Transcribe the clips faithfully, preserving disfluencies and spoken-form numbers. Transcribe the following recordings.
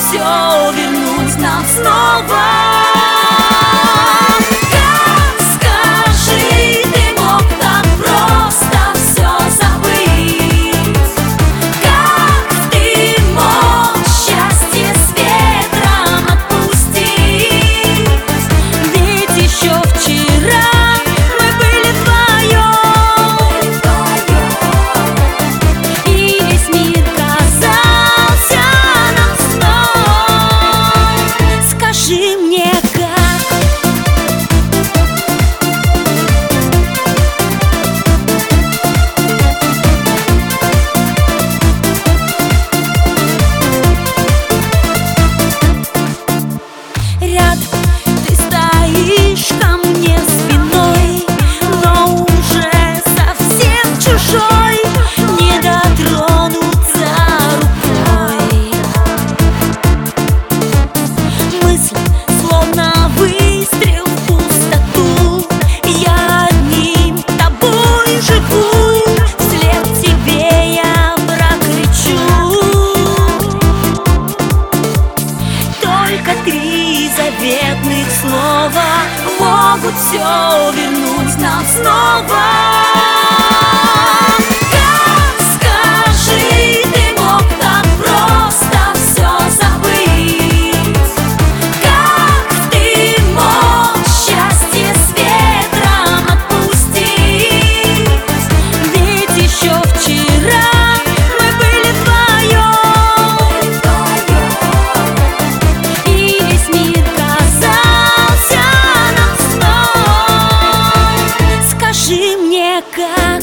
все вернуть нам снова. Ты стоишь ко мне спиной, но уже совсем чужой, не дотронуться рукой. Мысль словно выстрел в пустоту, я одним тобой живу, вслед тебе я прокричу. Только три заветных слова могут все вернуть нам снова. Как, скажи, ты мог так просто все забыть? Как ты мог счастье с ветром отпустить? Ведь еще вчера мы были вдвоем, и весь мир казался нам сном. Скажи мне, как?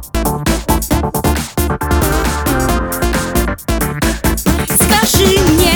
Скажи мне,